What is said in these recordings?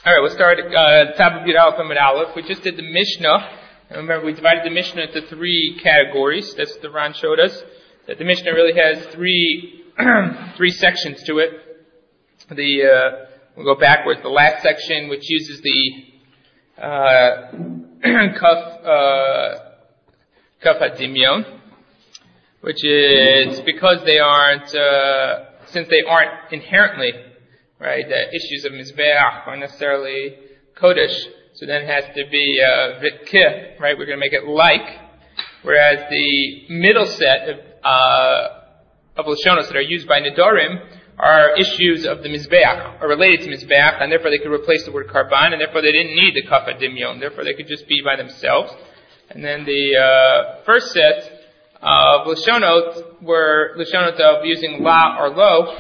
Alright, we'll start top of Yud Aleph Amud Aleph. We just did the Mishnah. And remember, we divided the Mishnah into three categories. That's what the Ran showed us. That the Mishnah really has three sections to it. We'll go backwards. The last section, which uses the Kaf HaDimyon, which is because they aren't, since they aren't inherently, right, the issues of Mizbeach aren't necessarily Kodesh, so then it has to be Vitkeh, right, we're going to make it like, whereas the middle set of Lashonos that are used by Nedarim are issues of the Mizbeach, are related to Mizbeach, and therefore they could replace the word Karban, and therefore they didn't need the Kaf HaDimyon, therefore they could just be by themselves. And then the first set of Lashonot were Lashonot of using La or Lo,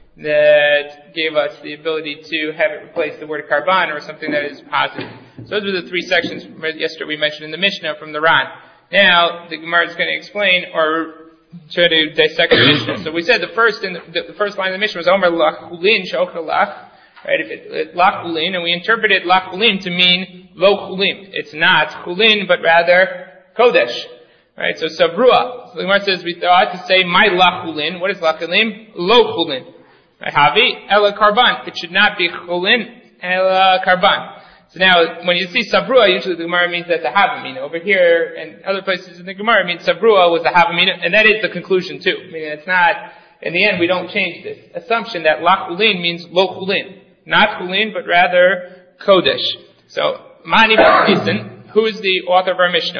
that gave us the ability to have it replace the word Karban or something that is positive. So those were the three sections yesterday we mentioned in the Mishnah from the Ran. Now, the Gemara is going to explain or try to dissect the Mishnah. So we said the first line of the Mishnah was Omer Lach Chulin Shokha Lach, right? Lach Chulin, and we interpreted Lach Chulin to mean Lo Chulin. It's not Chulin, but rather Kodesh. Right, so Sabrua. So the Gemara says we thought to say my Lach Chulin. What is Lach Chulin? Lo Chulin. Havi Ela Karban. It should not be Chulin Ela Karban. So now, when you see Sabrua, usually the Gemara means that's a Havamina. Over here, and other places in the Gemara, it means Sabrua was a Havamina, and that is the conclusion too. Meaning it's not, in the end, we don't change this assumption that Lach Chulin means Lo Chulin. Not Chulin, but rather Kodesh. So, Mani B'Chisin, who is the author of our Mishnah?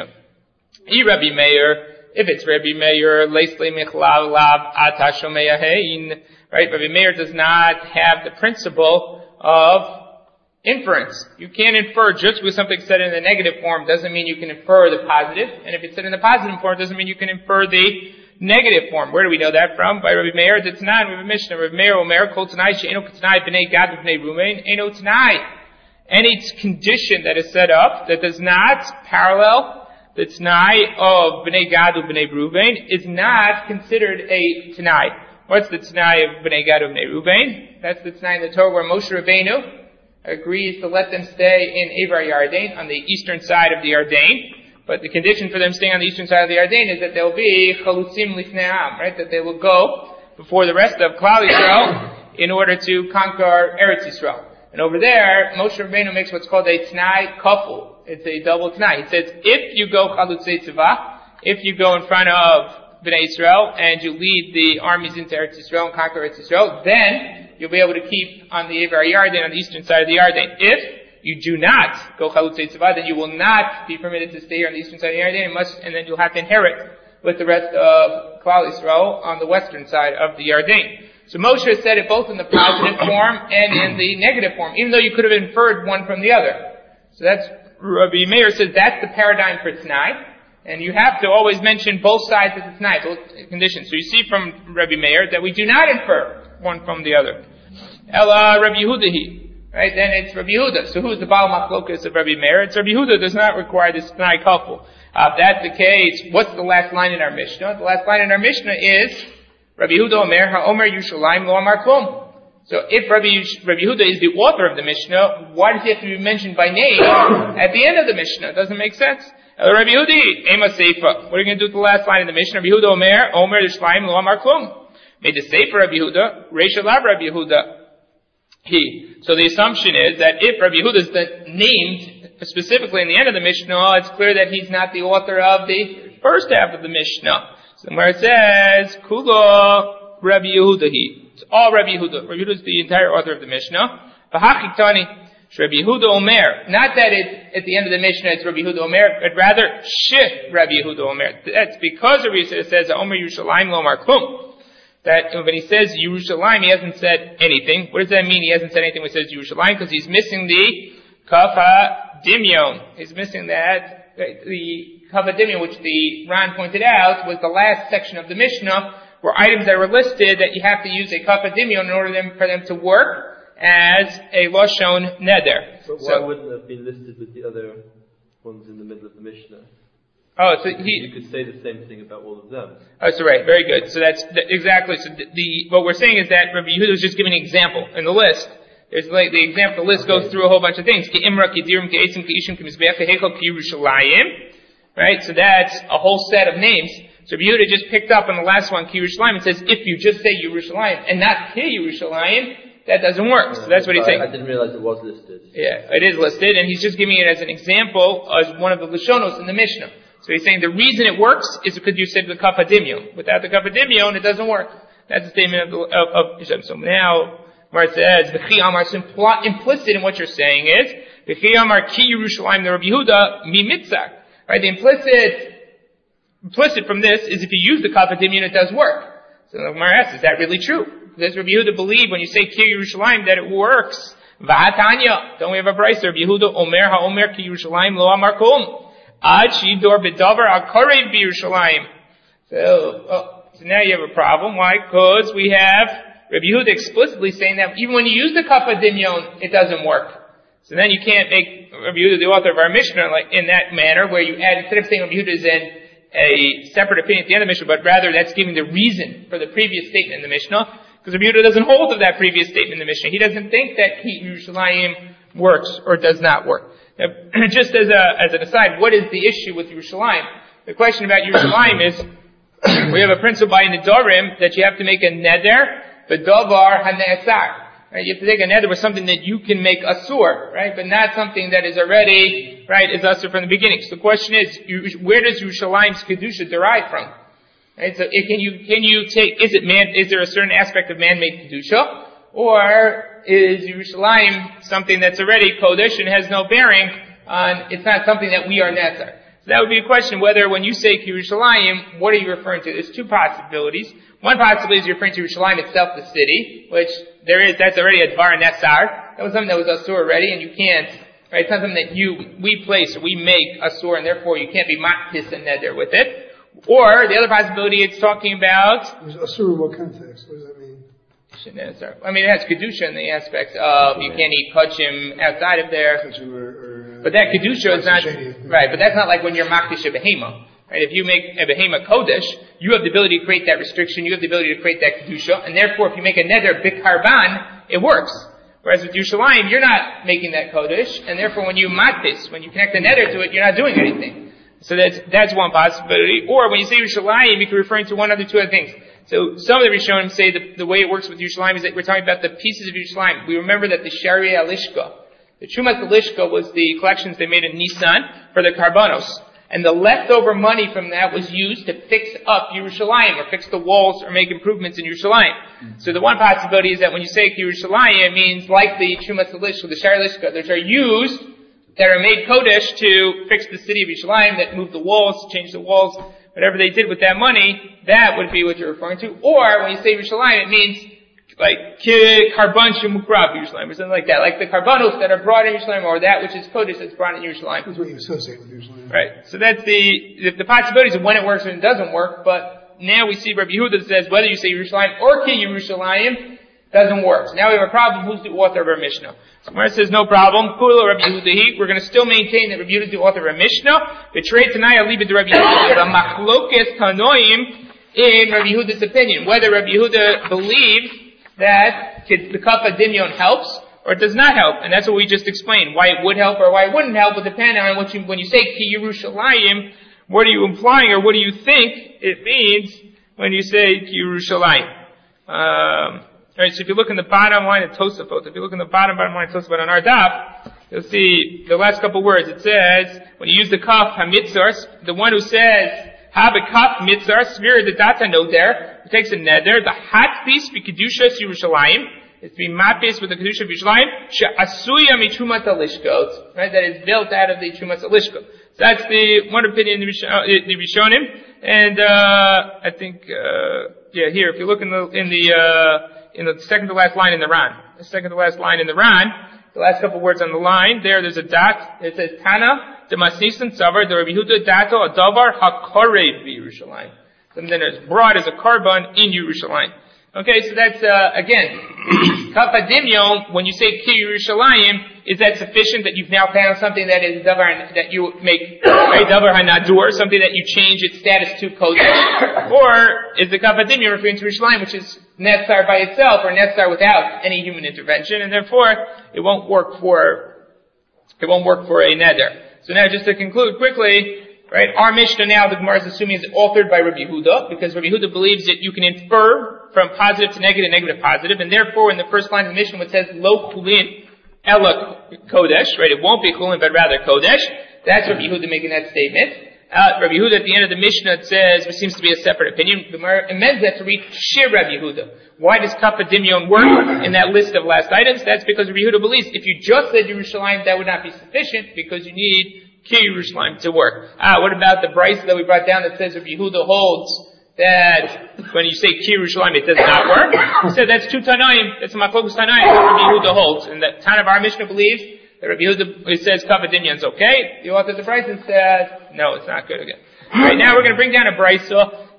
Rabbi Meir, if it's Rabbi Meir, Leisle Michlav Lav Ata Shomea Hein, right? Rabbi Meir does not have the principle of inference. You can't infer just because something said in the negative form doesn't mean you can infer the positive, and if it's said in the positive form doesn't mean you can infer the negative form. Where do we know that from? By Rabbi Meir, the Tanan, we have a Mishnah. Rabbi Meir, Omer, Kol Tanai, She'eno K'Tanai, B'nei Gad, B'nei Ruvain, Eno Tanai. Any condition that is set up that does not parallel the Tanai of B'nai Gad or B'nai Ruvain is not considered a Tanai. What's the Tanai of B'nai Gad or B'nai Ruvain? That's the Tanai in the Torah where Moshe Rabbeinu agrees to let them stay in Evar Yarden on the eastern side of the Yarden. But the condition for them staying on the eastern side of the Yarden is that they'll be Chalutzim Lifnei Am, right? That they will go before the rest of Klal Yisrael in order to conquer Eretz Yisrael. And over there, Moshe Rabbeinu makes what's called a Tanai Kaful. It's a double Tanai. It says, if you go Chalutzei Tzivah, if you go in front of Bnei Yisrael and you lead the armies into Eretz Yisrael and conquer Eretz Yisrael, then you'll be able to keep on the Evar Yarden, on the eastern side of the Yarden. If you do not go Chalutzei Tzivah, then you will not be permitted to stay here on the eastern side of the Yarden, and then you'll have to inherit with the rest of Klal Yisrael on the western side of the Yarden. So Moshe said it both in the positive form and in the negative form, even though you could have inferred one from the other. So that's, Rabbi Meir says that's the paradigm for Tanai, and you have to always mention both sides of the Tanai, both conditions. So you see from Rabbi Meir that we do not infer one from the other. Ella Rabbi Yehudahi, right? Then it's Rabbi Yehuda. So who's the Baal Machlokas of Rabbi Meir? It's Rabbi Yehuda does not require this Tanai couple. If that's the case, what's the last line in our Mishnah? The last line in our Mishnah is Rabbi Yehuda Omer HaOmer Yushalayim Lo Amar Klum. So if Rabbi Yehuda is the author of the Mishnah, why does he have to be mentioned by name at the end of the Mishnah? It doesn't make sense. Rabbi Yehudi, Ema Seifa. What are you going to do with the last line in the Mishnah? Rabbi Yehuda Omer Yushalayim Lo Amar Klum. Made the Seifa Rabbi Yehuda, Reisha Lav Rabbi Yehuda. So the assumption is that if Rabbi Yehuda is named specifically in the end of the Mishnah, it's clear that he's not the author of the first half of the Mishnah. So where it says, Kulo Rabbi Yehudahi. It's all Rabbi Yehuda. Rabbi Yehuda is the entire author of the Mishnah. V'hachiktani, Rabbi Yehuda Omer. Not that at the end of the Mishnah it's Rabbi Yehuda Omer, but rather Sheh Rabbi Yehuda Omer. That's because Rabbi Yehuda says Omer Yerushalayim Lo Amar Klum. That when he says Yerushalayim, he hasn't said anything. What does that mean? He hasn't said anything when he says Yerushalayim because he's missing the Kaf HaDimyon. He's missing that the Kaf HaDimyon, which the Ran pointed out, was the last section of the Mishnah, were items that were listed that you have to use a Kaf HaDimyon in order for them to work as a Lashon Neder. But why wouldn't it have been listed with the other ones in the middle of the Mishnah? Oh, so you could say the same thing about all of them. Oh, so right, very good. So that's exactly. So what we're saying is that Rabbi Yehuda was just giving an example in the list There's like the example list goes through a whole bunch of things. Right? So that's a whole set of names. So Rabbi Yehuda just picked up on the last one, Ki Yerushalayim, and says, if you just say Yerushalayim and not Ki Yerushalayim, that doesn't work. So that's what he's saying. I didn't realize it was listed. Yeah, it is listed, and he's just giving it as an example as one of the Lashonos in the Mishnah. So he's saying the reason it works is because you said the Kaf HaDimyon. Without the Kaf HaDimyon, it doesn't work. That's the statement of Hashem. So now, where it says, V'chi Amar, so implicit in what you're saying is, V'chi Amar Ki Yerushalayim the Rabbi Yehuda mi mitzak. Right, the implicit from this is if you use the Kaf HaDimyon, it does work. So the Gemara asks, is that really true? Does Rabbi Yehuda believe when you say Ki Yerushalayim that it works? V'hatanya. Don't we have a brayso? Rabbi Yehuda Omer HaOmer Ki Yerushalayim lo amar kol. Ad shidor bedavar akarev b'Yerushalayim. So now you have a problem. Why? Because we have Rabbi Yehuda explicitly saying that even when you use the Kaf HaDimyon, it doesn't work. So then you can't make Rabbi Yehuda the author of our Mishnah like in that manner, where you add, instead of saying Rabbi Yehuda is in a separate opinion at the end of the Mishnah, but rather that's giving the reason for the previous statement in the Mishnah, because Rabbi Yehuda doesn't hold of that previous statement in the Mishnah. He doesn't think that Ki Yerushalayim works or does not work. Now, just as an aside, what is the issue with Yerushalayim? The question about Yerushalayim is, we have a principle by Nedarim that you have to make a neder, b'davar hane'asar. Right? You have to take a neder with something that you can make asur, right? But not something that is already, right, is asur from the beginning. So the question is, where does Yerushalayim's kedusha derive from? Right? So can you take, is there a certain aspect of man-made kedusha? Or is Yerushalayim something that's already kodesh and has no bearing on, it's not something that we are netzar? So that would be a question whether when you say Yerushalayim, what are you referring to? There's two possibilities. One possibility is you're referring to Yerushalayim itself, the city, which that's already a dvar netzar. That was something that was asur already, and you can't, right, it's not something that we place or we make asur, and therefore you can't be matis and neder with it. Or, the other possibility, it's talking about... Asur in what context? What does that mean? I mean, it has kedusha in the aspects of you can't eat kachim outside of there. But that kedusha is not, right, but that's not like when you're makdish a behema. Right, if you make a behema kodesh, you have the ability to create that restriction, you have the ability to create that kedusha, and therefore if you make a neder bikarban, it works. Whereas with Yerushalayim, you're not making that kodesh, and therefore when you matis, when you connect the neder to it, you're not doing anything. So that's one possibility. Or when you say Yerushalayim, you can refer to one other two other things. So some of the Rishonim say the way it works with Yerushalayim is that we're talking about the pieces of Yerushalayim. We remember that the Shari Alishka, the Trumas Alishka was the collections they made in Nisan for the Karbanos. And the leftover money from that was used to fix up Yerushalayim, or fix the walls, or make improvements in Yerushalayim. So the one possibility is that when you say Yerushalayim, it means like the Trumas Alishka, the Shari Alishka, which are used, that are made Kodesh to fix the city of Yerushalayim, that moved the walls, changed the walls, whatever they did with that money, that would be what you're referring to. Or, when you say Yerushalayim, it means, like, Karban Shemukrab Yerushalayim, or something like that. Like the Karbanos that are brought in Yerushalayim, or that which is Kodesh that's brought in Yerushalayim. That's what you associate with Yerushalayim. Right. So that's the possibilities of when it works and it doesn't work, but now we see Rabbi Yehuda says whether you say Yerushalayim or Ki Yerushalayim, doesn't work. So now we have a problem. Who's the author of our Mishnah? So Gemara says no problem. Kula Rabbi Yehuda. We're going to still maintain that Rabbi Yehuda is the author of our Mishnah. Betrayed tonight. I'll leave it to Rabbi Yehuda. The machlokes tanoim in Rabbi Yehuda's opinion, whether Rabbi Yehuda believes that the Kaf HaDimyon helps or it does not help, and that's what we just explained. Why it would help or why it wouldn't help will depend on when you say Ki Yerushalayim, what are you implying or what do you think it means when you say Ki Yerushalayim? Alright, so if you look in the bottom line of Tosafot, if you look in the bottom line of Tosafot on our daf, you'll see the last couple words. It says, when you use the kaf hamitzars, the one who says, ha-be-kaf mitzar, svir the data note there, who takes a neder, the hat piece be kedushas Yerushalayim, it's to be mapis with the kedusha of Yerushalayim, she'asuya mitrumat alishkot, right, that is built out of the trumat alishkot. So that's the one opinion in the Rishonim, and I think here, if you look in the second to last line in the Ran. The second to last line in the Ran, the last couple words on the line, there's a dot, it says, Tana, Demasnisan Savar, the Rabbi Yehuda Dato, Adavar, HaKarev Yerushalayim. Something that is brought as a carbon in Yerushalayim. Okay, so that's, again, Kaf HaDimyon, when you say Ki Yerushalayim, is that sufficient that you've now found something that is Davar, that you make, right, Davar HaNadur, something that you change its status to Kodesh? Or is the Kaf HaDimyon referring to Yerushalayim, which is Netzar by itself or Netzar without any human intervention, and therefore it won't work for a neder. So now just to conclude quickly, right, our Mishnah now, the Gemara is assuming, is authored by Rabbi Yehuda, because Rabbi Yehuda believes that you can infer from positive to negative, negative to positive, and therefore in the first line of the Mishnah it says, Lo Chulin Ela Kodesh, right, it won't be Chulin but rather Kodesh. That's Rabbi Yehuda making that statement. Rabbi Yehuda at the end of the Mishnah, it says, which seems to be a separate opinion, the Gemara amends that to read Shir Rabbi Yehuda. Why does Kappa Dimyon work in that list of last items? That's because Rabbi Yehuda believes if you just said Yerushalayim, that would not be sufficient, because you need Ki Yerushalayim to work. What about the Bryce that we brought down that says Rabbi Yehuda holds that when you say Ki Yerushalayim, it does not work? He said that's two Tanaim, that's a Machlokus Tanaim that Rabbi Yehuda holds. And the Tan of our Mishnah believes that Rabbi Yehuda, it says Kappa Dimyon's okay. The author of the Bryce says, no, it's not good again. Right now we're going to bring down a Bryce.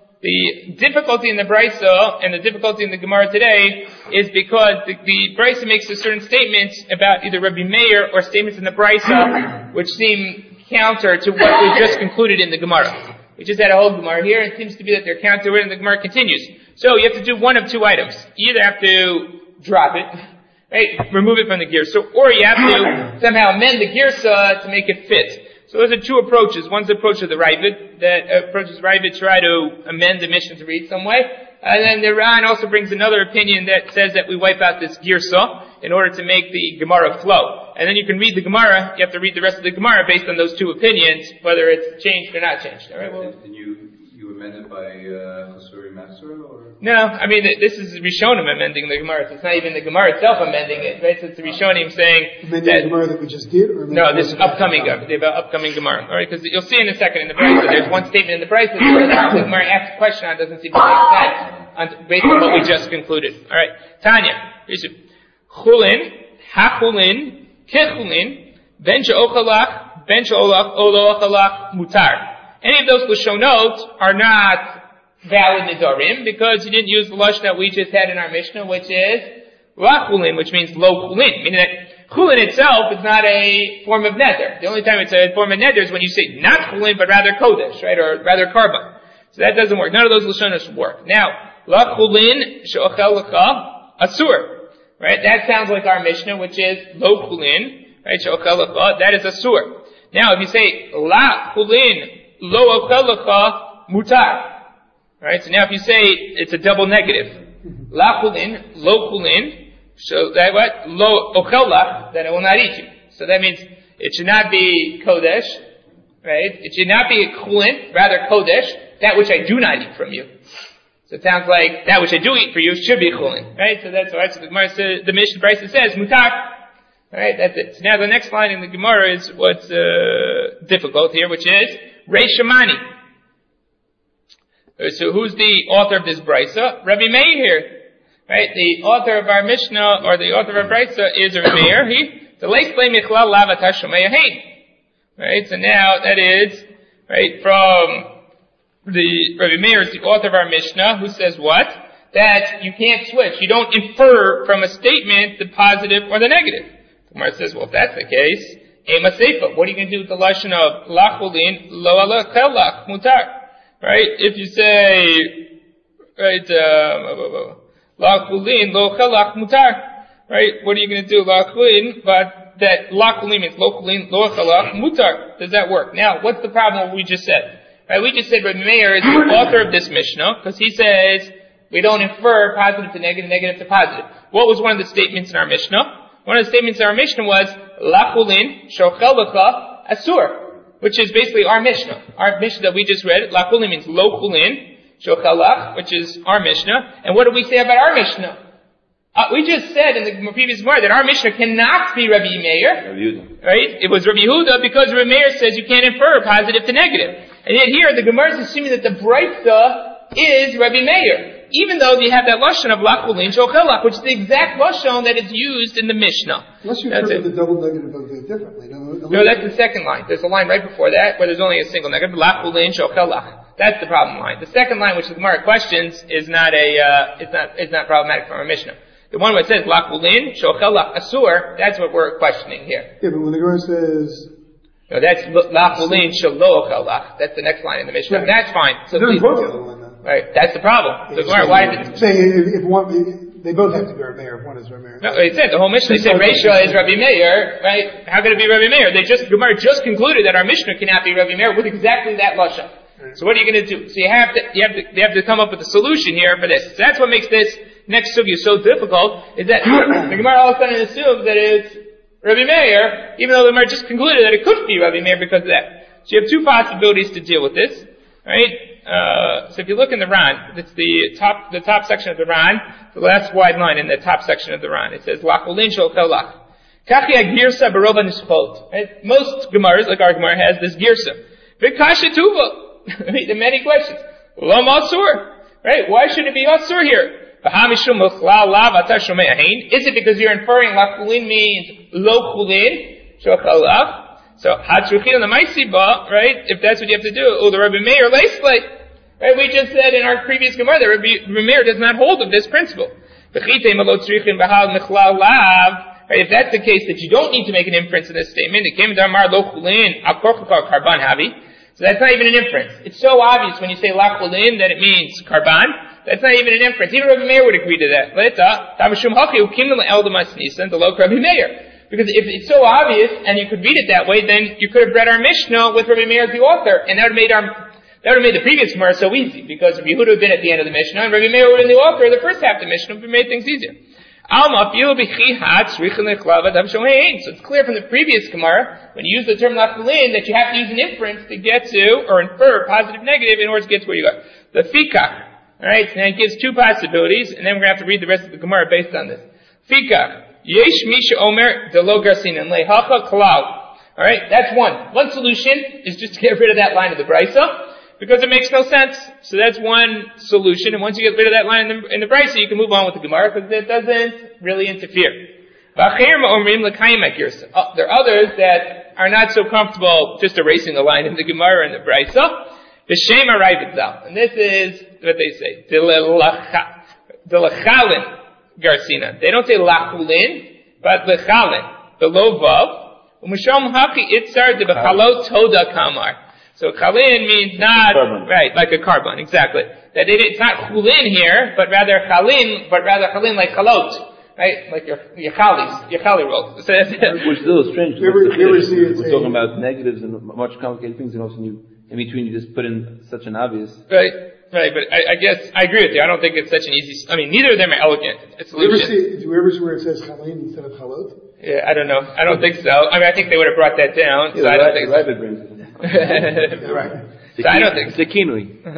The difficulty in the Brisa and the difficulty in the Gemara today is because the Brisa makes a certain statements about either Rabbi Meir or statements in the Brisa which seem counter to what we just concluded in the Gemara. We just had a whole Gemara here, and it seems to be that they're counter and the Gemara continues. So you have to do one of two items. You either have to drop it, right, remove it from the Girsa, or you have to somehow amend the Girsa to make it fit. So those are two approaches. One's the approach of the Ravid, that approaches Ravid to try to amend the Mishnah to read some way. And then the Ran also brings another opinion that says that we wipe out this Girsa in order to make the Gemara flow. And then you can read the Gemara, you have to read the rest of the Gemara based on those two opinions, whether it's changed or not changed. All right, well, and you amend it by Chasuri Masra, or? No, I mean, this is Rishonim amending the Gemara. So it's not even the Gemara itself amending it, right? So it's the Rishonim saying amending the Gemara that we just did? Or no, this upcoming Gemara. All right, because you'll see in a second in the Brisa, there's one statement in the Brisa that the Gemara asks a question on, doesn't seem to make sense based on what we just concluded. All right, Tanya, Chulin, Hachulin, Kechulin, Ben She'ochalach, Ben She'olach, Olo Mutar. Any of those Lashonot are not valid Nidarim because you didn't use the Lashon that we just had in our Mishnah, which is Lachulin, which means Lo Chulin, meaning that Chulin itself is not a form of Neder. The only time it's a form of Neder is when you say not Chulin, but rather Kodesh, right, or rather Karban. So that doesn't work. None of those Lashonos work. Now, Lachulin She'ochel Lecha Asur, right, that sounds like our Mishnah, which is Lo Chulin, right, She'ochel Lecha, that is Asur. Now, if you say La Chulin Lo ochel mutar. Right? So now if you say it's a double negative. La chulin, lo chulin, so that what? Lo ochel then it will not eat you. So that means it should not be kodesh, right? It should not be chulin, rather kodesh, that which I do not eat from you. So it sounds like that which I do eat for you should be chulin, right? So that's right. So the Gemara says, the Mishnah Brisa says mutar. Alright, that's it. So now the next line in the Gemara is what's difficult here, which is Reish Shamani. So who's the author of this Brisa? Rabbi Meir here. Right? The author of our Mishnah, or the author of our Brisa is Rabbi Meir. Right? So now that is, right, from the Rabbi Meir is the author of our Mishnah, who says what? That you can't switch. You don't infer from a statement the positive or the negative. The Gemara says, well, if that's the case, Ema Seifa, what are you going to do with the Lashon of Lachulin, Lo Ala Chelach, Mutar? Right? If you say, right, Lachulin, Lo Chelach, Mutar. Right? What are you going to do? Lachulin, but that Lachulin means Lochalin, Lo Chelach, Mutar. Does that work? Now, what's the problem with what we just said? Right? We just said Rabbi Meir is the author of this Mishnah, because he says, we don't infer positive to negative, negative to positive. What was one of the statements in our Mishnah? One of the statements in our Mishnah was, Lachulin, Shochel Lecha, Asur, which is basically our Mishnah. Our Mishnah that we just read, Lachulin means Lochulin, Shochel Lech, which is our Mishnah. And what do we say about our Mishnah? We just said in the previous Gemara that our Mishnah cannot be Rabbi Meir. Right? It was Rabbi Yehuda because Rabbi Meir says you can't infer positive to negative. And yet here the Gemara is assuming that the Brisa is Rabbi Meir. Even though they have that lashon of lachulin shochelach, which is the exact lashon that is used in the Mishnah. Unless you interpret the double negative of it differently. No, that's the second line. There's a line right before that where there's only a single negative, lachulin shochelach. That's the problem line. The second line, which the Gemara questions, is not it's not problematic from our Mishnah. The one where it says lachulin shochelach asur, that's what we're questioning here. Yeah, but when the Gemara says, no, that's lachulin shalochelach. That's the next line in the Mishnah. Right. That's fine. So please, the other one, then. Right? That's the problem. So Gemara, why is it? Say if one, they both have to be Rabbi Meir if one is Rabbi Meir. No, it said, the whole Mishnah, they said Reisha is Rabbi Meir, right? How could it be Rabbi Meir? Gemara just concluded that our Mishnah cannot be Rabbi Meir with exactly that lashon. So what are you going to do? So you have to come up with a solution here for this. So that's what makes this next sugya so difficult, is that the Gemara all of a sudden assumes that it's Rabbi Meir, even though the Gemara just concluded that it couldn't be Rabbi Meir because of that. So you have two possibilities to deal with this, right? So if you look in the Ran, it's the top section of the Ran, the last wide line in the top section of the Ran. It says, Lacholin shel chelach. Kachi girsa barova nishchot. Most Gemaras, like our Gemara, has this girsa. V'kasha tuva. There are many questions. Lo masur. Right? Why should it be asur here? Is it because you're inferring lacholin means lo chulin shel chelach? So, hatruchin on the maisiba, right? If that's what you have to do, the Rabbi Meir leisleit. Right, we just said in our previous Gemara that Rabbi Meir does not hold of this principle. Right, if that's the case, that you don't need to make an inference in this statement, so that's not even an inference. It's so obvious when you say lacholin that it means karban. That's not even an inference. Even Rabbi Meir would agree to that. Because if it's so obvious, and you could read it that way, then you could have read our Mishnah with Rabbi Meir as the author, and that would have made the previous Gemara so easy, because Rabbi Yehuda would have been at the end of the Mishnah, and Rabbi Meir would have been the author of the first half of the Mishnah, would have made things easier. So it's clear from the previous Gemara, when you use the term lacholin, that you have to use an inference to get to, or infer positive, negative, in order to get to where you go. The fikach. Alright, so now it gives two possibilities, and then we're going to have to read the rest of the Gemara based on this. Fikach. Yesh misha omer de lo garsinan lehacha klal. Alright, that's one. One solution is just to get rid of that line of the Brisa, because it makes no sense. So that's one solution, and once you get rid of that line in the Brisa, you can move on with the Gemara, because it doesn't really interfere. There are others that are not so comfortable just erasing a line in the Gemara and the Brisa. B'shem Arayvitzal. And this is what they say. Delachalin Garsina. They don't say lachulin, but lechalin. The low vav. Umishom haki itzar de b'chalot toda kamar. So chalin means not, right, like a carbon, exactly. That it's not chulin here, but rather chalin like chalot. Right? Like your chali roll. So which is a little strange. We're talking about negatives and much complicated things, and also in between you just put in such an obvious. Right, but I guess, I agree with you. I don't think it's such an easy, neither of them are elegant. It's do you ever see where it says chalin instead of chalot? Yeah, I don't know. I don't think so. I think they would have brought that down, so I don't think so. Rabbit brings it. Right. So I don't think so. It's a kinui. It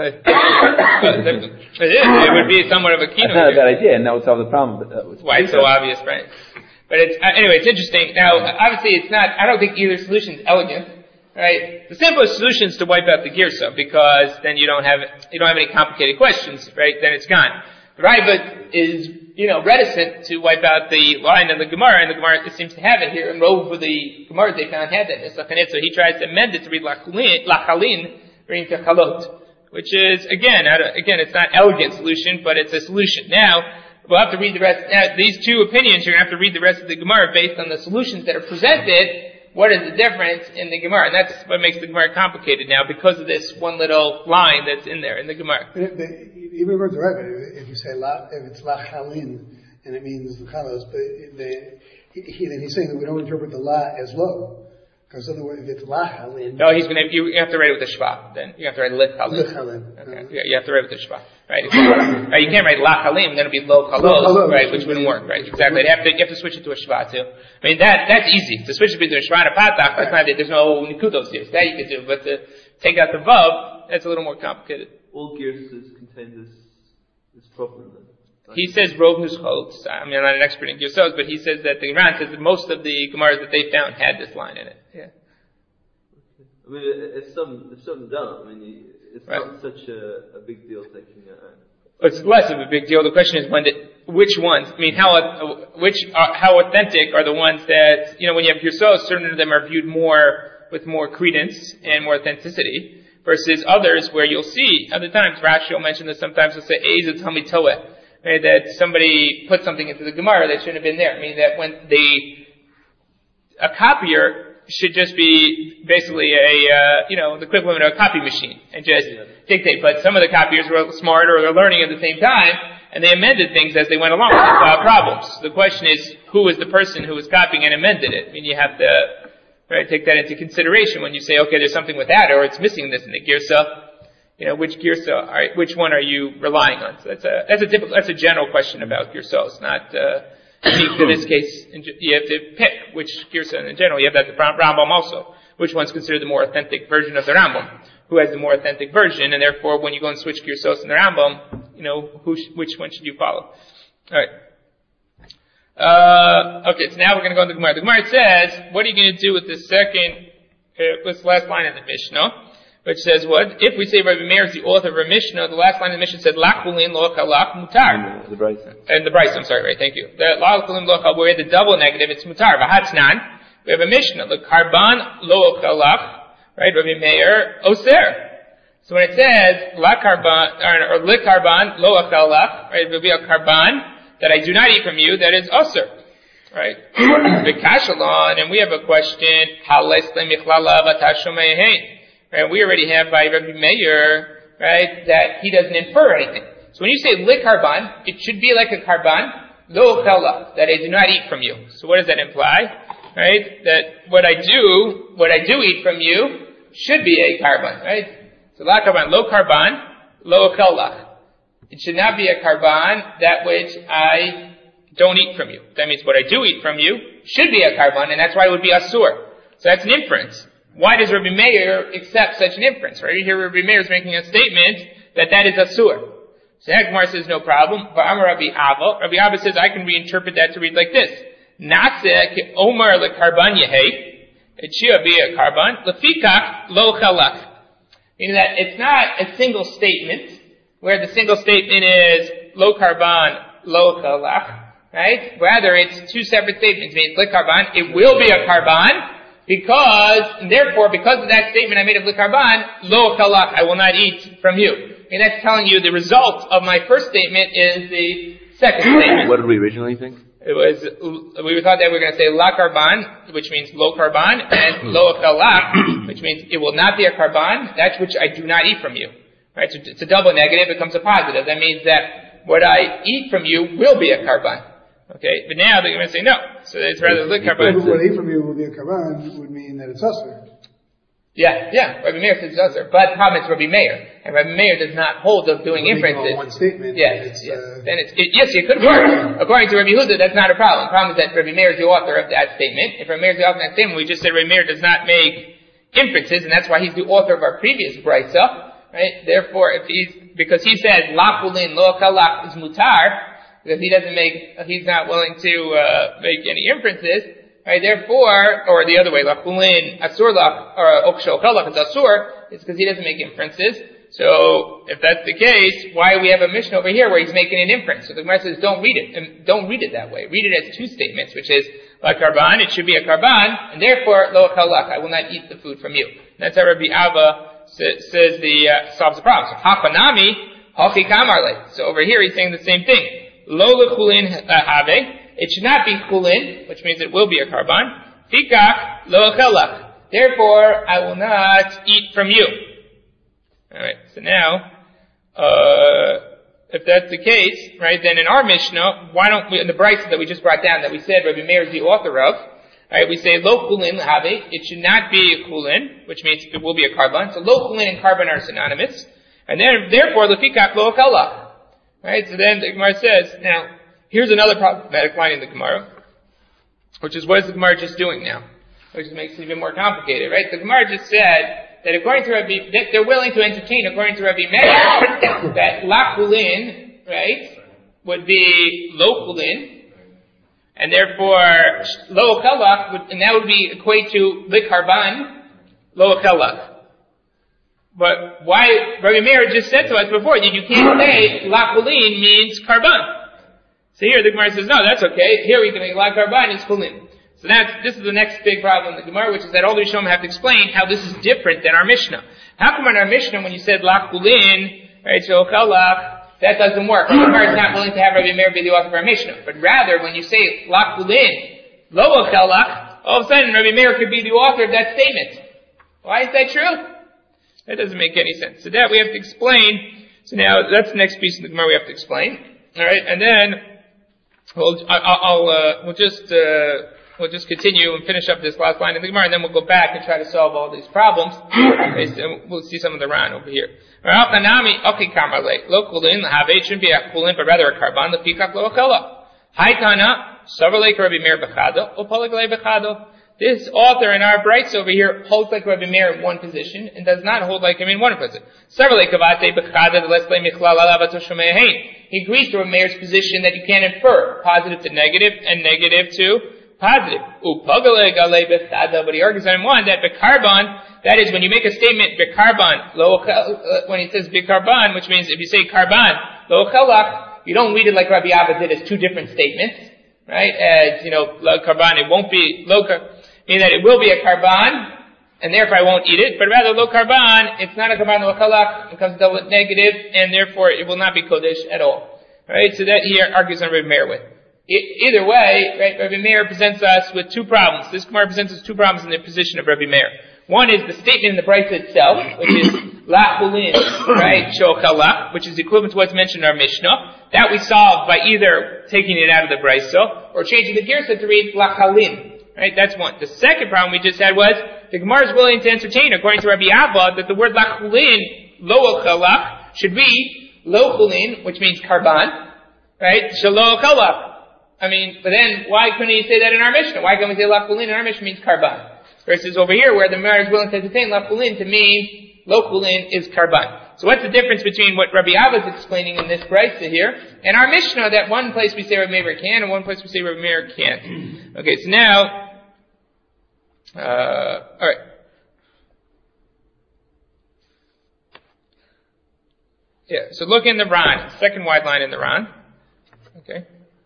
would be somewhat of a kinui. That's not a bad idea, and that would solve the problem. But why it's so obvious, right? But anyway, it's interesting. Now, obviously it's not, I don't think either solution is elegant. Right? The simplest solution is to wipe out the girsa, because then you don't have any complicated questions, right? Then it's gone. The Raavad is, reticent to wipe out the line in the Gemara, and the Gemara seems to have it here, and Rove of the Gemara they found had that. So he tries to amend it to read lachalin, reading to chalot, which is, again, it's not an elegant solution, but it's a solution. Now, we'll have to read the rest. Now, these two opinions, you're going to have to read the rest of the Gemara based on the solutions that are presented. What is the difference in the Gemara? And that's what makes the Gemara complicated now, because of this one little line that's in there in the Gemara. Even words are right, if you say if it's lachalin, and it means the chalos, but then he's saying that we don't interpret the la as lo. Because otherwise, if it's lachalin. No, you have to write it with a shva. Then you have to write lichalin. Okay. Yeah, you have to write with a shva. Right? You can't write lachalim, then it'll be lo chalos, right? Which wouldn't work, right? Exactly. You have to switch it to a shva too. That's easy. To switch it between a shva and a patach, that's not it. There's no nikudos here. So that you can do. But to take out the vav, that's a little more complicated. All girses contain this problem then. He says Rov Nuschot. I'm not an expert in Gersos, but he says that the Ran says that most of the Gemaras that they found had this line in it. Yeah. If some don't, it's right. Not such a big deal taking it. It's less of a big deal. The question is which ones? How authentic are the ones that, when you have Gersos, certain of them are viewed with more credence and more authenticity, versus others where you'll see, other times, Rashi will mention this, sometimes he'll say, Eiz Tami Toeh. That somebody put something into the Gemara that shouldn't have been there. That when a copier should just be basically the equivalent of a copy machine and just dictate. But some of the copiers were smarter or they're learning at the same time, and they amended things as they went along without problems. The question is, who was the person who was copying and amended it? I mean, you have to take that into consideration when you say, okay, there's something with that, or it's missing this in the girsa. Which one are you relying on? So that's a general question about girsa. It's not unique to this case. You have to pick which girsa in general. You have that the Rambam also. Which one's considered the more authentic version of the Rambam? Who has the more authentic version? And therefore, when you go and switch girsos in the Rambam, which one should you follow? All right. Okay, so now we're going to go into the Gemara. The Gemara says, what are you going to do with this this last line of the Mishnah? Which says what? If we say Rabbi Meir is the author of our Mishnah, the last line of the Mishnah said, Lach Hulin Lo Chalach Mutar. The Bryson. And the Bryson, I'm sorry, right, thank you. The Lach Hulin Lo Chalach, where we had the double negative, it's Mutar. V'hatznan. We have a Mishnah, the Karban Lo Chalach, right, Rabbi Meir, Oser. So when it says, La Karban, or Le Karban Lo Chalach, right, it will be a Karban that I do not eat from you, that is Oser. Right? V'kashalon, and we have a question, Hales Le Michlala V'tashomehein. Right, we already have by Rabbi Meir, right, that he doesn't infer anything. So when you say li karban, it should be like a karban, lo chalach, that I do not eat from you. So what does that imply? Right? That what I do eat from you, should be a karban, right? So la karban, lo chalach. It should not be a karban, that which I don't eat from you. That means what I do eat from you, should be a karban, and that's why it would be asur. So that's an inference. Why does Rabbi Meir accept such an inference? Right here, Rabbi Meir is making a statement that is asur. So Gemara says no problem. V'amar Rabbi Abba says I can reinterpret that to read like this: Naseh ke Omer le karban yehei. It should be a karban. Lefikach lo chalach. Meaning that it's not a single statement where the single statement is lo karban lo chalach. Right? Rather, it's two separate statements. It means le karban. It will be a karban. Because of that statement I made of the karban, lo chalach, I will not eat from you. And that's telling you the result of my first statement is the second statement. What did we originally think? We thought that we were going to say la karban, which means low karban, and lo chalach, which means it will not be a karban, that which I do not eat from you. Right? So it's a double negative, it becomes a positive. That means that what I eat from you will be a karban. Okay, but now they're going to say no. So it's rather the karban. What I eat from you will be a karban would mean that it's usher. Yeah. Rabbi Meir says it's usher, but the problem is Rabbi Meir, and Rabbi Meir does not hold of doing inferences. One statement. Yes. Then yes, it could work. According to Rabbi Huda, that's not a problem. The problem is that Rabbi Meir is the author of that statement. If Rabbi Meir is the author of that statement, we just said Rabbi Meir does not make inferences, and that's why he's the author of our previous brisa. Right? Therefore, because he says la kulin lo chalach is mutar. Because he's not willing to make any inferences, right? Therefore, or the other way, lachulin asur lach or okshel chalach is asur, it's because he doesn't make inferences. So if that's the case, why we have a Mishnah over here where he's making an inference? So the Gemara says, don't read it, and don't read it that way. Read it as two statements, which is la karban, it should be a karban, and therefore lo chalach, I will not eat the food from you. And that's how Rabbi Abba says solves the problem. So hapanami hachi kamarle. So over here he's saying the same thing. Lo lechulin have. It should not be chulin, which means it will be a karban. Fikach lo chalach. Therefore, I will not eat from you. Alright, so now, if that's the case, right, then in our Mishnah, why don't we, in the brisa that we just brought down, that we said Rabbi Meir is the author of, right, we say lo chulin have. It should not be a chulin, which means it will be a karban. So lo chulin and karban are synonymous. And then, therefore, lefikach lo chalach. Right, so then the Gemara says, now, here's another problematic line in the Gemara, which is what is the Gemara just doing now? Which makes it even more complicated, right? The Gemara just said that according to Rabbi, that they're willing to entertain, according to Rabbi Meir, that la kulin, right, would be lo kulin, and therefore lo chalach, and that would be equate to li karban, lo chalach. But why, Rabbi Meir just said to us before that you can't say la kulin means karban. So here the Gemara says, no, that's okay. Here we can make la karban is kulin. So this is the next big problem in the Gemara, which is that all the Rishonim have to explain how this is different than our Mishnah. How come in our Mishnah when you said la kulin, right, so chalach, that doesn't work. The Gemara is not willing to have Rabbi Meir be the author of our Mishnah. But rather, when you say la kulin, lo chalach, all of a sudden Rabbi Meir could be the author of that statement. Why is that true? That doesn't make any sense. So that we have to explain. So now that's the next piece of the Gemara we have to explain. All right, and then we'll just continue and finish up this last line of the Gemara, and then we'll go back and try to solve all these problems. Okay, so we'll see some of the Ran over here. But rather a karban lepikach lo achela. Haitana savar Rabbi Meir bechado upalag bechado. This author in our Brights over here holds like Rabbi Meir in one position and does not hold like him in one position. He agrees to Rabbi Meir's position that you can't infer positive to negative and negative to positive. But he argues on one that bekarban, that is when you make a statement bekarban, when he says bekarban, which means if you say karban, lo chalach, you don't read it like Rabbi Abba did as two different statements, right? As, lo karban, it won't be lo meaning that it will be a karban, and therefore I won't eat it, but rather lo karban, it's not a karban lo chalach, it comes double with negative, and therefore it will not be kodesh at all. Right? So that he argues on Rabbi Meir with. Either way, right, Rabbi Meir presents us with two problems. This Gemara presents us two problems in the position of Rabbi Meir. One is the statement in the Brisa itself, which is lachulin, right, shochalach, which is equivalent to what's mentioned in our Mishnah. That we solve by either taking it out of the Brisa or changing the girsa to read lachalin. Right, that's one. The second problem we just had was the Gemara is willing to entertain, according to Rabbi Abba, that the word lachulin, lo chalach, should be lochulin, which means karban, right, shalo chalach. But then, why couldn't he say that in our Mishnah? Why can't we say lachulin in our Mishnah means karban? Versus over here, where the Gemara is willing to entertain lachulin to mean lochulin is karban. So what's the difference between what Rabbi Abba is explaining in this Brisa here, and our Mishnah, that one place we say Rabbi Meir can, and one place we say Rabbi Meir can't? Okay, so now, alright. Yeah, so look in the Ran, second wide line in the Ran. Okay.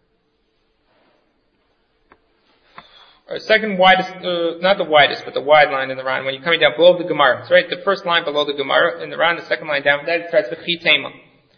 Or second widest, not the widest, but the wide line in the Ran, when you're coming down below the Gemara. It's right, the first line below the Gemara in the Ran, the second line down from that, it starts with Chitema.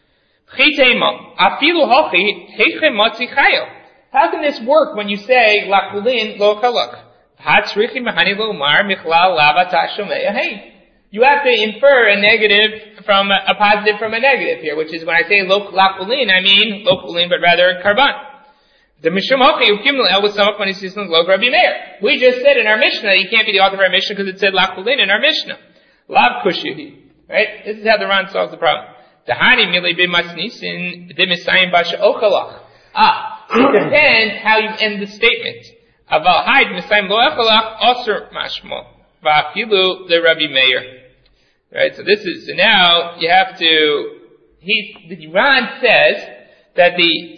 Chitema, afilu hochi, heichem motzi chayo. How can this work when you say, lachulin lo chalach? Hatzrichim mahani lo umar, michlal lava tashomei hey. You have to infer a negative from a positive from a negative here, which is when I say lachulin, I mean lochulin, but rather karban. The Mishum Hochi Ukimel El was sum up when he says Log Rabbi Meir. We just said in our Mishnah that he can't be the author of our Mishnah because it said Lachulin in our Mishnah. Lav Kushuhi. Right? This is how the Ran solves the problem. Tahani Mili Bimasnisin Dimisayim Basha Ochalach. It depends how you end the statement. Aval Haid Misayim Lo Ochalach Osir Mashmo. Vafilu the Rabbi Meir. Right? So now you have to, the Ran says that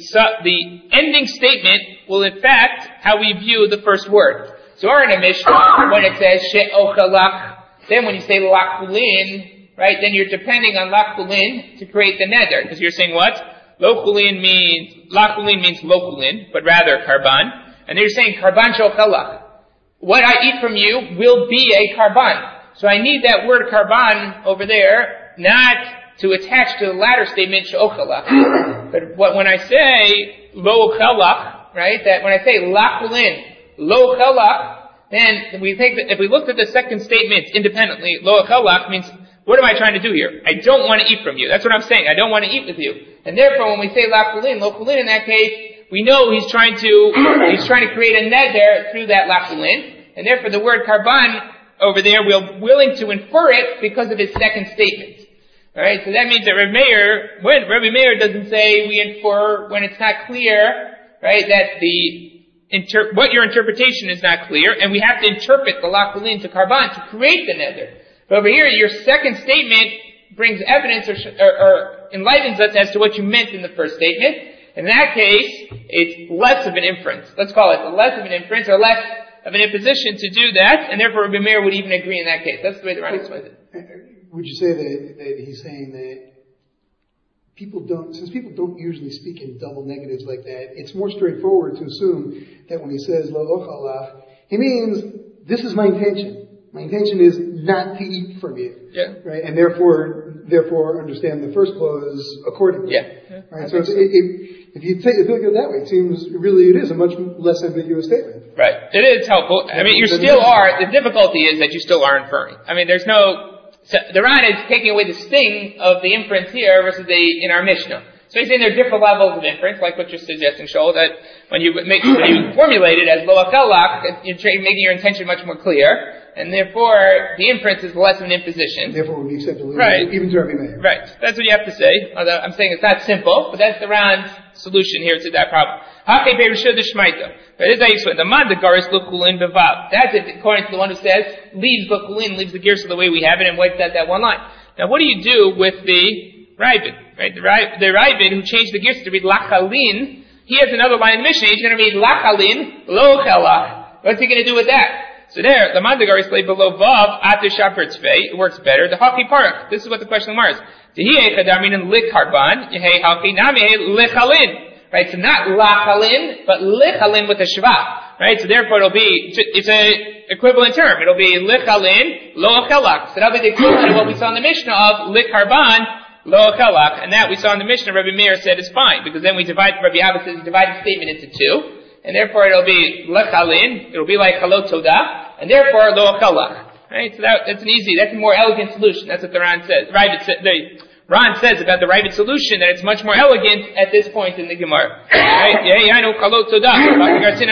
the ending statement will affect how we view the first word. So in a Mishnah, when it says she'ochalach, then when you say lachulin, right, then you're depending on lachulin to create the neder, because you're saying what? Lachulin means lochulin, but rather karban, and then you're saying karban she'ochalach. What I eat from you will be a karban. So I need that word karban over there, not to attach to the latter statement, she'ochalach. But when I say lo chalach, right, that when I say lachulin, lo chalach, then if we looked at the second statement independently, lo chalach means, what am I trying to do here? I don't want to eat from you. That's what I'm saying. I don't want to eat with you. And therefore, when we say lachulin, lochulin in that case, we know he's trying to create a neder through that lachulin. And therefore, the word karban over there, we're willing to infer it because of his second statement. Alright, so that means that when Rabbi Meir doesn't say we infer when it's not clear, right, that what your interpretation is not clear, and we have to interpret the lachulin to karban to create the neder. But over here, your second statement brings evidence or enlightens us as to what you meant in the first statement. In that case, it's less of an inference. Let's call it less of an inference or less of an imposition to do that, and therefore Rabbi Meir would even agree in that case. That's the way the Ran explains it. Would you say that he's saying that since people don't usually speak in double negatives like that, it's more straightforward to assume that when he says lo ochalach, he means this is my intention. My intention is not to eat from you. Yeah. Right? And therefore understand the first clause accordingly. Yeah. Right? So if you look at it that way, it seems really it is a much less ambiguous statement. Right. It is helpful. I mean, the difficulty is that you still are inferring. I mean, the Ran is taking away the sting of the inference here versus in our Mishnah. So he's saying there are different levels of inference, like what you're suggesting, Shaul, that when you formulate it as lo achalach, you're making your intention much more clear, and therefore the inference is less of an imposition. Therefore it would be acceptable to even Rabbi Meir. Right. That's what you have to say. Although I'm saying it's not simple, but that's the Ran's solution here to that problem. Hakei be'rishud d'shmaita. That is how you explain. The man garis l'kulin bevav. That's it, according to the one who says, leaves the gears of the way we have it and wipes out that one line. Now what do you do with the Ravid, right? The Ravid who changed the gears to read lachalin, he has another line in the Mishnah. He's going to read lachalin lo chelach. What's he going to do with that? So there, the mandagaris lay below vav ater shaper tzvei. It works better. The haki parak. This is what the question marks. Tehiyeh chadar minin likharban yehei haki nami lichalin. Right? So not lachalin, but lichalin with a shva. Right? So therefore it's a equivalent term. It'll be lichalin lo chelach. So that'll be the equivalent of what we saw in the Mishnah of likharban lo chalach, and that we saw in the Mishnah, Rabbi Meir said is fine, because then Rabbi Abba says divide the statement into two, and therefore it'll be lechalin, it'll be like halot todah, and therefore lo chalach. Right? So that's a more elegant solution. That's what the Ran says. The Ran says about the Ravid solution that it's much more elegant at this point in the Gemara. Right? Halot todah.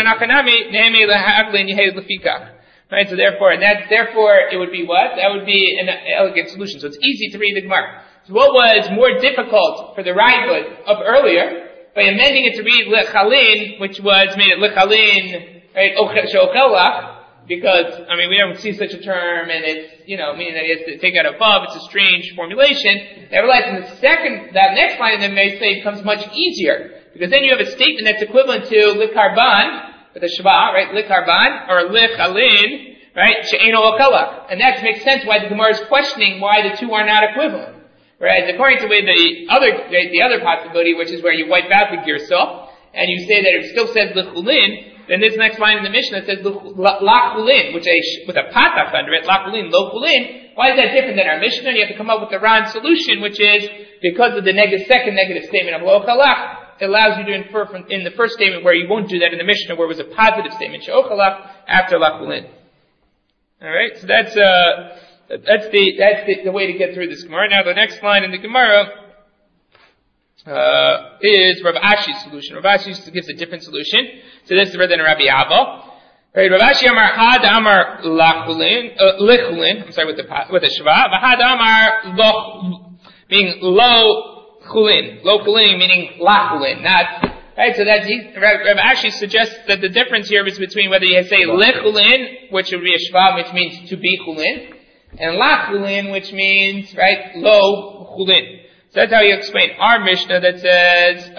Right? So therefore it would be what? That would be an elegant solution. So it's easy to read the Gemara. So what was more difficult for the Ravid of earlier, by amending it to read lechalin, which was made it lechalin, right, shochelach, because, we don't see such a term, and it's, meaning that he has to take out above, it's a strange formulation. Nevertheless, that next line in the Meisei becomes much easier, because then you have a statement that's equivalent to likarban, with a shva, right, likarban, or lichalin, right, she'eno ochelach. And that makes sense why the Gemara is questioning why the two are not equivalent. Whereas according to the other possibility, which is where you wipe out the girsa, and you say that it still says l'chulin, then this next line in the Mishnah says l'chulin, with a patach under it, l'chulin, lo chulin. Why is that different than our Mishnah? You have to come up with the Ran solution, which is because of the second negative statement of lo chalach, it allows you to infer from in the first statement where you won't do that in the Mishnah, where it was a positive statement, she'ochalach, after l'chulin. Alright, so that's the way to get through this Gemara. Now the next line in the Gemara is Rav Ashi's solution. Rav Ashi gives a different solution. So this is rather than Rabbi Abba. Right, Rav Ashi Amar Had Amar Lichulin. I'm sorry, with the Shva. Had Amar Lo, meaning Lo Chulin. Lo Chulin meaning Lachulin, not. Right, so Rav Ashi suggests that the difference here is between whether you say Lichulin, which would be a Shva, which means to be Chulin, and lachulin, which means, right, lo chulin. So that's how you explain our Mishnah that says,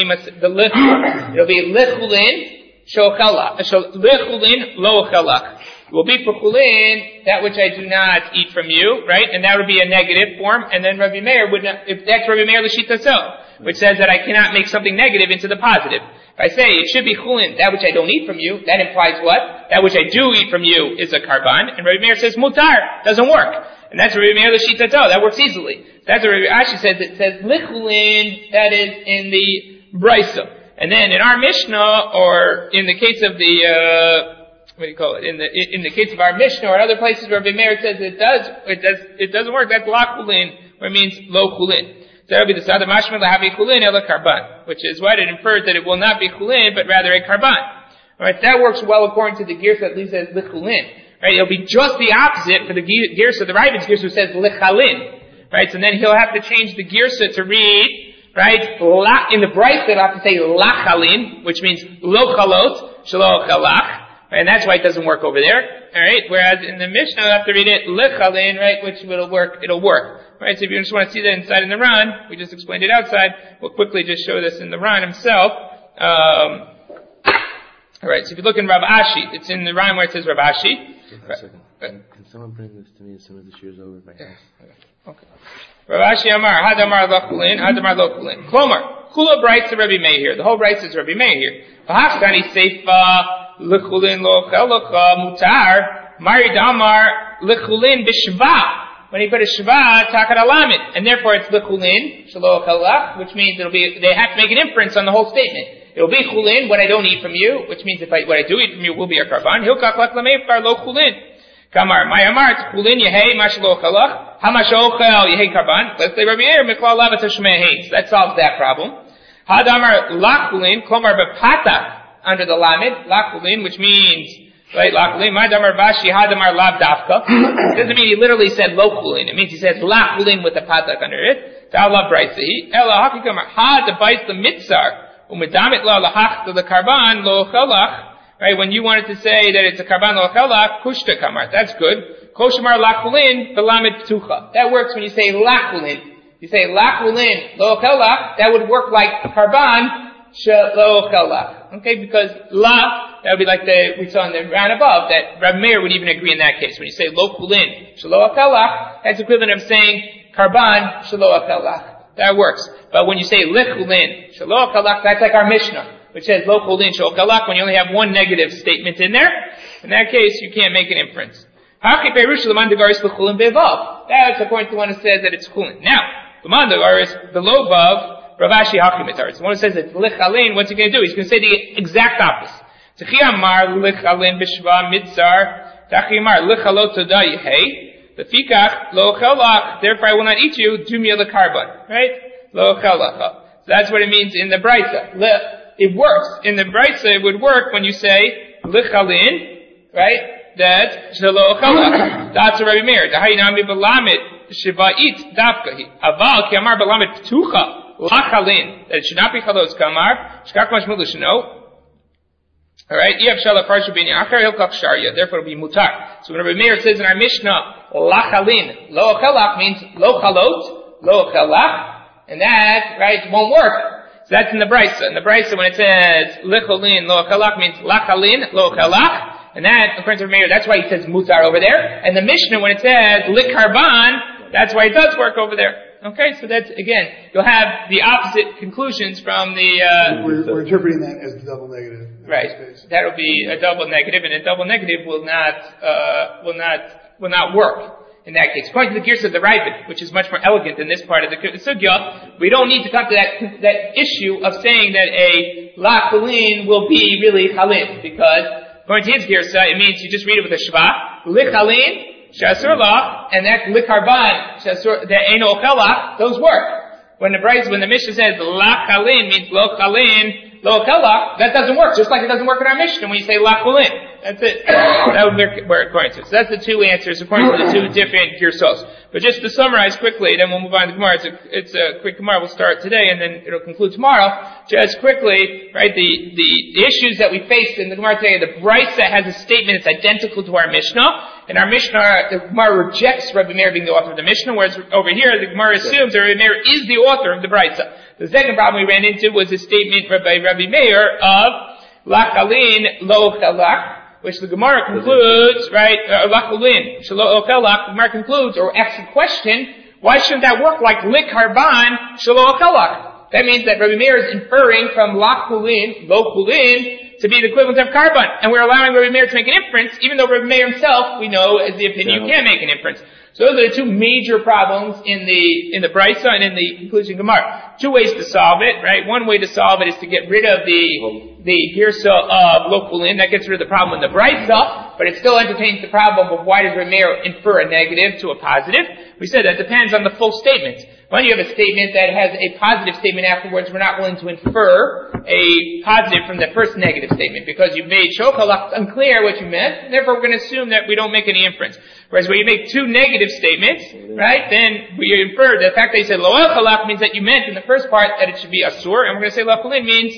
it'll be lichulin, lichulin, lo chalach. It will be for chulin, that which I do not eat from you, right? And that would be a negative form, and then Rabbi Meir would not, if that's Rabbi Meir l'shita so, which says that I cannot make something negative into the positive. If I say it should be chulin, that which I don't eat from you, that implies what? That which I do eat from you is a karban, and Rabbi Meir says mutar, doesn't work. And that's Rabbi Meir l'shita so, that works easily. That's what Rabbi Ashi says, it says lichulin, that is in the brisa. And then in our Mishnah, or in the case of the, in the case of our Mishnah or other places where Rabbi Meir says it doesn't work, that's lachulin, where it means lo chulin. So that would be the Sada Mashma Lahavi Chulin Ela Karban, which is what it infers that it will not be Chulin, but rather a Karban. Alright, that works well according to the Girsa that leaves as Lichulin. Right, it'll be just the opposite for the Girsa, the Ravid's Girsa who says Lichalin. Right, so then he'll have to change the Girsa to read, right, in the Bryce he'll have to say Lachalin, which means Lo Chalot, Shelo Chalach. And that's why it doesn't work over there. Alright, whereas in the Mishnah you'll have to read it Lichalin, right, which it'll work. Right, so if you just want to see that inside in the Ran, we just explained it outside, we'll quickly just show this in the Ran himself. Alright, so if you look in Rav Ashi, it's in the Ran where it says Rav Ashi. Can someone bring this to me as soon as the year's over at my house? Okay. Rav Ashi Amar, Hadamar Lokulin, Hadamar Lokulin. Klomar, Kula Brights of Rabbi Meir here. The whole Brights is Rabbi Meir here. V'hachtani Seifa, Lichulin Lo Chelocha Mutar, Mari Damar Lichulin B'Shva. When you put a Shva, Takat Alamid. And therefore it's Lichulin, Shelo Chalach, which means they have to make an inference on the whole statement. It will be Chulin, what I don't eat from you, which means what I do eat from you will be a Karban. Hilkach Lach Lameifar Lo Chulin. Kamar, Mayamar, Chulin Yehei, Mashlo Chalach, Hamashochel Yehei Karban. Let's say Rabbi Meir, Miklal Lavat Hashmei. So that solves that problem. Hadamar Lachulin, Klomar Bepata, under the Lamed, Lachulin, which means, right, Lachulin, Madamar Vashi, Hadamar Lav Dafka. It doesn't mean he literally said Lochulin. It means he says Lachulin with the Patak under it. Ta'alav Braisi. Ela Hakikamar, Ha, Debais the Mitzar, Umedamit La Lahach to the Karban, Lo Chalach. Right, when you wanted to say that it's a Karban Lo Chalach, Kushta Kamar. That's good. Koshamar Lachulin, the Lamed Ptucha. That works when you say Lachulin. You say Lachulin, Lo Chalach, that would work like Karban, Shelo Chalach. Okay, because La, that would be like we saw in the round above, that Rabbi Meir would even agree in that case. When you say Lo Kulin, Shelo Chalach, that's equivalent of saying Karban, Shelo Chalach. That works. But when you say Lichulin, Shelo Chalach, that's like our Mishnah, which says Lo Kulin, Shelo Chalach, when you only have one negative statement in there. In that case, you can't make an inference. That's according to the one who says that it's Kulin. Now, the Mandagar is below above, Ravashi Hakimitar. So one who says it's Lichalin, what's he going to do? He's going to say the exact opposite. Techiyamar Lichalin Bishva Mitzar, Techiyamar Lichalot Todayhe, the Fikach, Lo Chalach, therefore I will not eat you, Dumya the Karban. Right? Lo Chalach. So that's what it means in the Braisa. It works. In the Braisa, it would work when you say Lichalin, right? That Shelo Chalach. That's a Rabbi Meir. Dahayinami Balamet. Shiva'it dafkahi. Aval ki amar belamet ptucha lachalin. That it should not be chalos kamar. Shkak mashmulu shno. Alright. Iav shala parshu bin yachar hilkach sharya. Therefore it will be mutar. So when Rabbi Meir says in our Mishnah, lachalin, lo chalach means lo chalot, lo chalach. And that, right, won't work. So that's in the Braisa. In the Braisa when it says lichalin, lo chalach means lachalin, lo chalach. And that, according to Rabbi Meir, that's why he says mutar over there. And the Mishnah when it says likarban, that's why it does work over there. Okay, so that's, again, you'll have the opposite conclusions from the, We're interpreting that as the double negative. Right. That'll be a double negative, and a double negative will not work in that case. According to the Girsa of the Ravid, which is much more elegant than this part of the Sugya, we don't need to come to that issue of saying that a lachalin will be really chalin, because according to his Girsa, it means you just read it with a shva, lichalin, Shasur la, and that likarban, shasur, the eno chalach, those work. When the Mishnah says la chalin means lo chalin, lo chalach, that doesn't work. Just like it doesn't work in our Mishnah when you say la chalin. That's it. That would work according to it. So that's the two answers according to the two different girsos. But just to summarize quickly, then we'll move on to Gemara. It's a quick Gemara. We'll start today and then it'll conclude tomorrow. Just quickly, right, the issues that we faced in the Gemara today, the Braisa has a statement that's identical to our Mishnah. In our Mishnah, the Gemara rejects Rabbi Meir being the author of the Mishnah, whereas over here, the Gemara assumes that Rabbi Meir is the author of the Braisa. The second problem we ran into was a statement by Rabbi Meir of lachalin lo chalach, which the Gemara concludes, right, lachalin shelo chalach, the Gemara concludes, or asks the question, why shouldn't that work like lik harban shelo chalach? That means that Rabbi Meir is inferring from lachalin, lo kulin, to be the equivalent of karban. And we're allowing Rabbi Meir to make an inference, even though Rabbi Meir himself, we know, as the opinion, you can't make an inference. So those are the two major problems in the Braisa and in the conclusion Gemara. Two ways to solve it, right? One way to solve it is to get rid of the Girsa of Lokulin. That gets rid of the problem in the Braisa, but it still entertains the problem of why does Rabbi Meir infer a negative to a positive. We said that depends on the full statement. When you have a statement that has a positive statement afterwards, we're not willing to infer a positive from the first negative statement because you've made Shochalach unclear what you meant, and therefore we're going to assume that we don't make any inference. Whereas when you make two negative statements, right, then we infer the fact that you said Loel Chalach means that you meant in the first part that it should be Asur, and we're going to say Lachalin means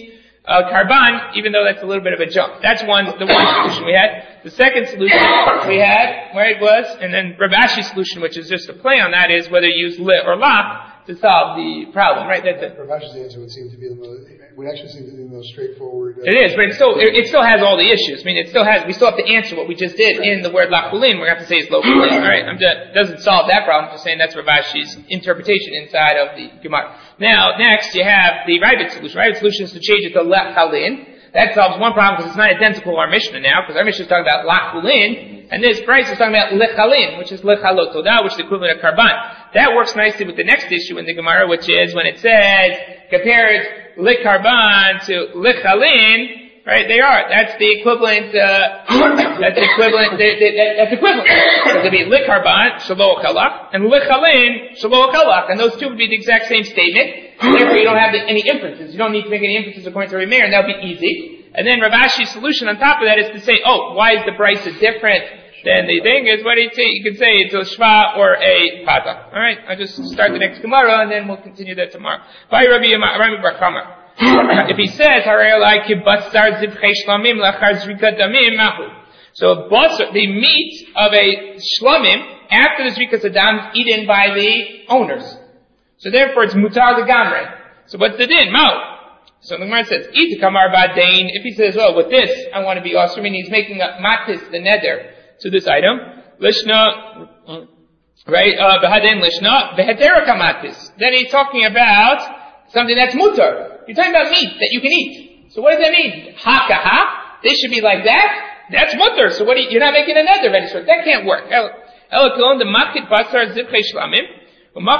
Karban, even though that's a little bit of a jump. That's the one solution we had. The second solution we had, where it was, and then Rav Ashi's solution, which is just a play on that, is whether you use li or la to solve the problem, right? That's it. Rav Ashi's answer would seem to be would actually seem to be the most straightforward. It is, but it still has all the issues. I mean, we still have to answer what we just did in the word lachulin. We're going to have to say it's lokulin, alright? It doesn't solve that problem. I'm just saying that's Rav Ashi's interpretation inside of the Gemara. Now, next you have the Ravid solution. Ravid solution is to change it to lachalin. That solves one problem because it's not identical to our Mishnah now, because our Mishnah is talking about lachulin, and this price is talking about lechalin, which is lechalot todah, which is the equivalent of karban. That works nicely with the next issue in the Gemara, which is when it says, compared likarban to lechalin, right, that's the equivalent, that's equivalent. So it'd be likarban, shelo chalach, and lechalin, shelo chalach, and those two would be the exact same statement. Therefore, you don't have any inferences. You don't need to make any inferences according to Reb Meir, and that would be easy. And then Rav Ashi's solution on top of that is to say, why is the brisa different than the thing? Is what you can say it's a shva or a pata. Alright, I'll just start the next Gemara, and then we'll continue that tomorrow. If he says, so the meat of a shlamim after the zrikas adam is eaten by the owners. So therefore it's mutar legamre. So what's the din? Mao. So the Gemara says, Eat kamar ba'dain. If he says, with this I want to be osir, meaning he's making a matis, the neder, to this item. Lishna, right? B'haden lishna, b'hetera kamatis. Then he's talking about something that's mutar. You're talking about meat that you can eat. So what does that mean? Ha-ka-ha? This should be like that? That's mutar. So you're not making a neder of any sort. That can't work. Elakilon, the makit basar zivchei shlamim. Now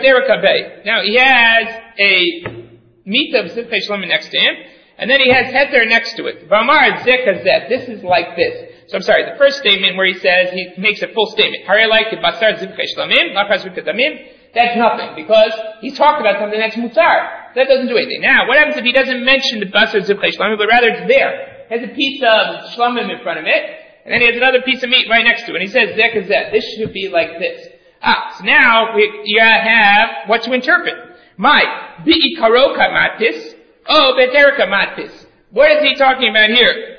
he has a meat of zivchei shlamim next to him, and then he has heter next to it. V'amar zekazet. This is like this. So I'm sorry, the first statement where he says, he makes a full statement. Basar zivchei shlamim, lachar zivchei damim. That's nothing, because he's talking about something that's mutar. That doesn't do anything. Now, what happens if he doesn't mention the basar zivchei shlamim, but rather it's there? He has a piece of shlamim in front of it, and then he has another piece of meat right next to it, and he says zekazet. This should be like this. So now you have what to interpret. Bi'i karoka matis, beterika matis. What is he talking about here?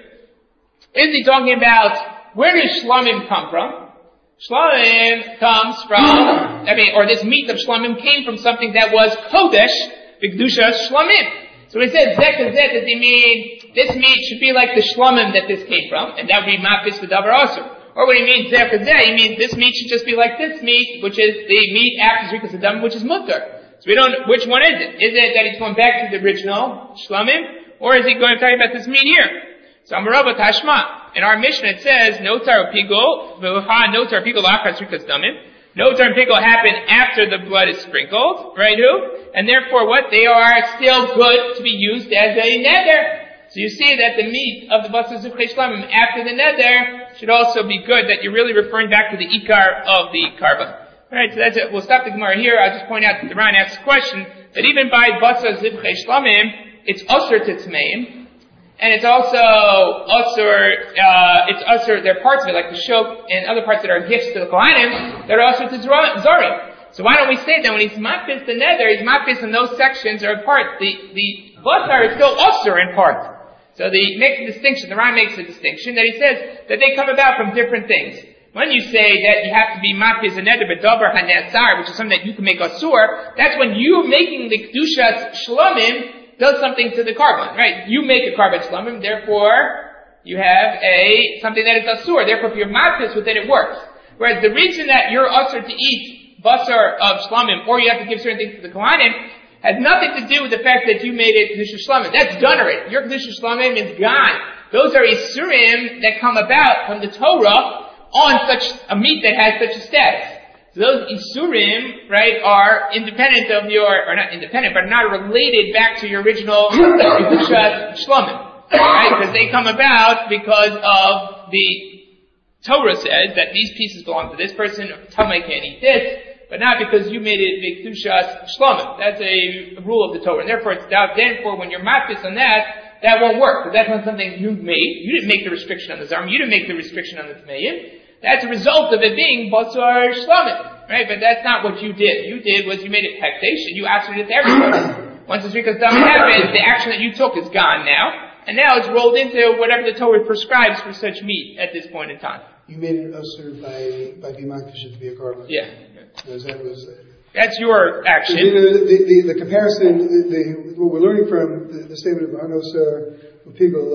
Is he talking about, where does shlamim come from? Shlamim comes from, or this meat of shlamim came from something that was kodesh, b'kedusha shlamim. So when he says zekazet, does he mean, this meat should be like the shlamim that this came from, and that would be matis v'davar asur. Or when he means zekazet, he means this meat should just be like this meat, which is the meat after zrikas adam, which is mutar. So we don't, which one is it? Is it that he's going back to the original shlamim, or is he going to talk about this meat here? So Amarava Tashma, in our Mishnah it says, no tar pigol, v'uha no tar pigol achar zrikas damim. No tar and pigol happen after the blood is sprinkled, right? And therefore what? They are still good to be used as a neder. So you see that the meat of the basar zivchei shlamim after the neder should also be good, that you're really referring back to the ikar of the karban. Alright, so that's it. We'll stop the Gemara here. I'll just point out that the Ran asks a question, that even by basar zivchei shlamim, it's usur to tmeim, and it's also usur, there are parts of it, like the shok, and other parts that are gifts to the kohanim, that are usur to zorim. So why don't we say that when he's makbis the neder, he's makbis in those sections are part, the basar is still usur in part. So he makes a distinction, the Ran makes a distinction, that he says that they come about from different things. When you say that you have to be makbis and neder b'davar hanetzar, which is something that you can make asur, that's when you making the kedushas shlamim does something to the karban, right? You make a karban shlamim, therefore you have something that is asur. Therefore, if you're makbis with it, it works. Whereas the reason that you're asur to eat basar of shlamim, or you have to give certain things to the kohanim, has nothing to do with the fact that you made it kedusha shlamim. That's done already. Your kedusha shlamim is gone. Those are isurim that come about from the Torah on such a meat that has such a status. So those isurim, right, are independent of or not independent, but not related back to your original kedusha shlamim, right? Because they come about because of the Torah says that these pieces belong to this person. Tamei can't eat this. But not because you made it B'Kedushas Shlamim. That's a rule of the Torah. And therefore it's doubt then for when you're makbis on that won't work. Because that's not something you made. You didn't make the restriction on the Zarm. You didn't make the restriction on the Tmeim. That's a result of it being Basar Shlamim. Right? But that's not what you did. You did was you made it hekdesh and you answered it to everybody. Once the Zrikas Dam happened, the action that you took is gone now. And now it's rolled into whatever the Torah prescribes for such meat at this point in time. You made it usher by being makdish to be a karban. Yeah. That's your action. The comparison, what we're learning from the statement of Anos Pigol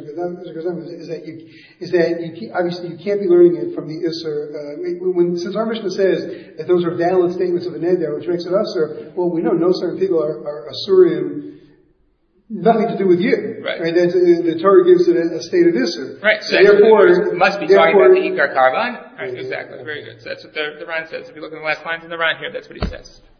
is that obviously you can't be learning it from the Isser. Since our Mishnah says that those are valid statements of a neder, which makes it Usser, well, we know no certain people are Asurim nothing to do with you. Right. That's, the Torah gives it a state of Isser. Right. So therefore, it must be talking about the Ikar Karban. Right. Exactly. Very good. So that's what the Ran says. If you look in the last lines in the Ran here, that's what he says.